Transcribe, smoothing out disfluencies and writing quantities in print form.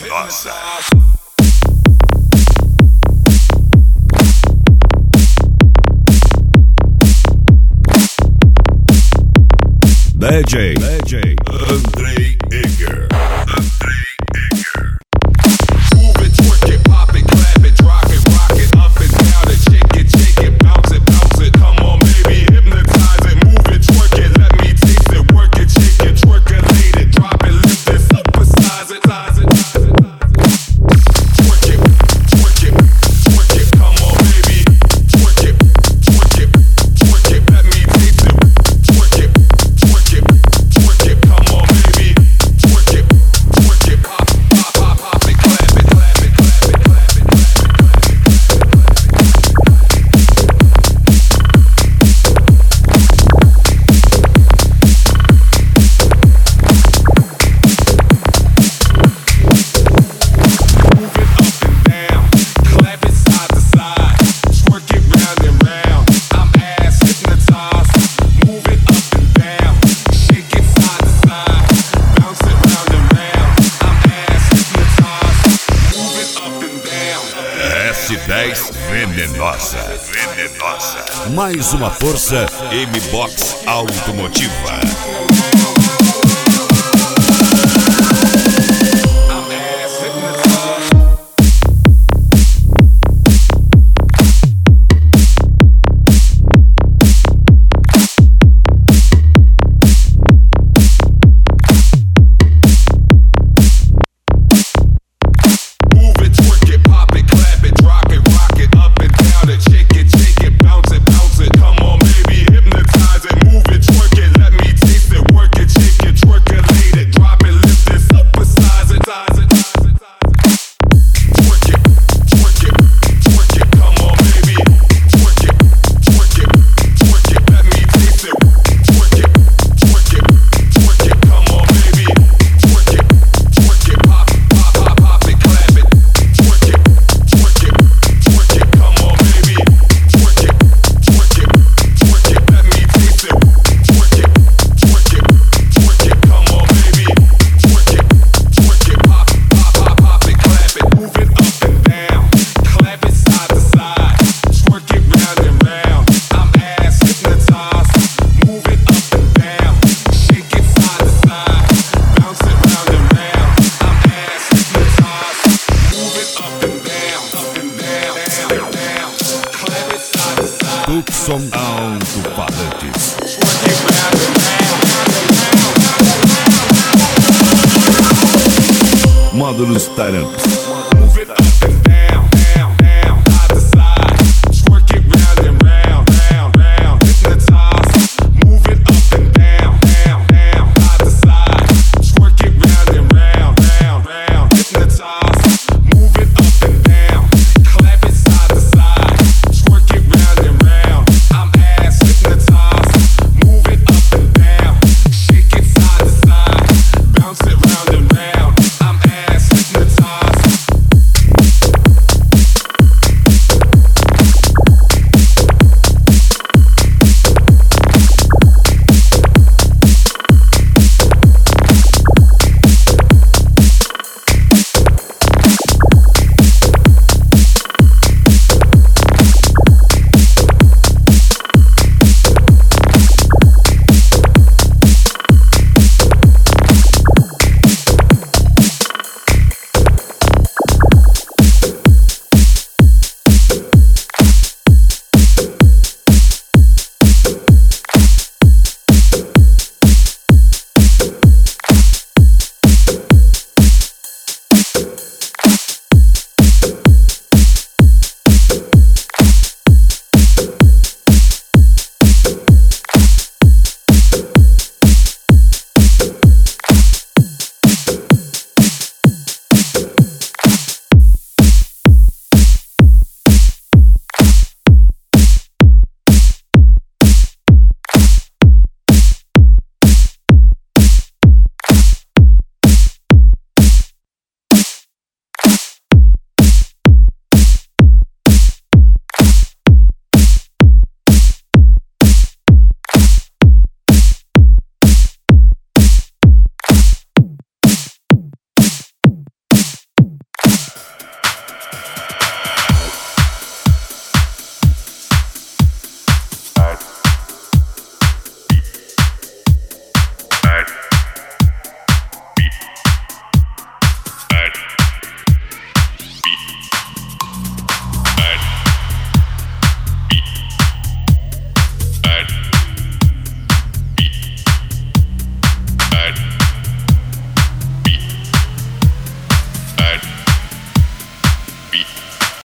Venenosa. DJ Andrei Eger. Move it, twerk it, pop it, clap it, drop it, rock it, up and down it, shake it, bounce it, come on baby, hypnotize it, move it, twerk it, let me taste it, work it, shake it, twerkulate it, drop it, lift it, supersize it, twerk it, come on baby, twerk it, let me taste it, twerk it, come on baby, twerk it, pop it, clap it, Move it up and down, clap it side to side, twerk it round and round. I'm ass hypnotized. Move it up and down, shake it side to side, bounce it round and round. I'm ass hypnotized. Move it up and down. S10 Venenosa. Mais uma força M-Box Automotiva. I'm ass hypnotized. Move it, twerk it, pop it, clap it, drop it, rock it, up and down it, shake it, bounce it, come on baby, hypnotize it, move it, twerk it, let me taste it, work it, shake it, twerkulate it, drop it, lift it, supersize it, twerk it, come on baby, twerk it, let me taste it, twerk it, come on baby, twerk it, pop it, clap it, twerk it, come on baby, twerk it, let me taste it, twerk it, come on baby, twerk it, pop it, clap it, move it up and down, clap it side to side, twerk it round and round. I'm ass hypnotized. Move it up and down, shake it side to side, bounce it round and round. I'm ass hypnotized. Move it up and down, clap it side to side, Tucson Alto-Falantes. twerk it round and round. Módulos Taramps.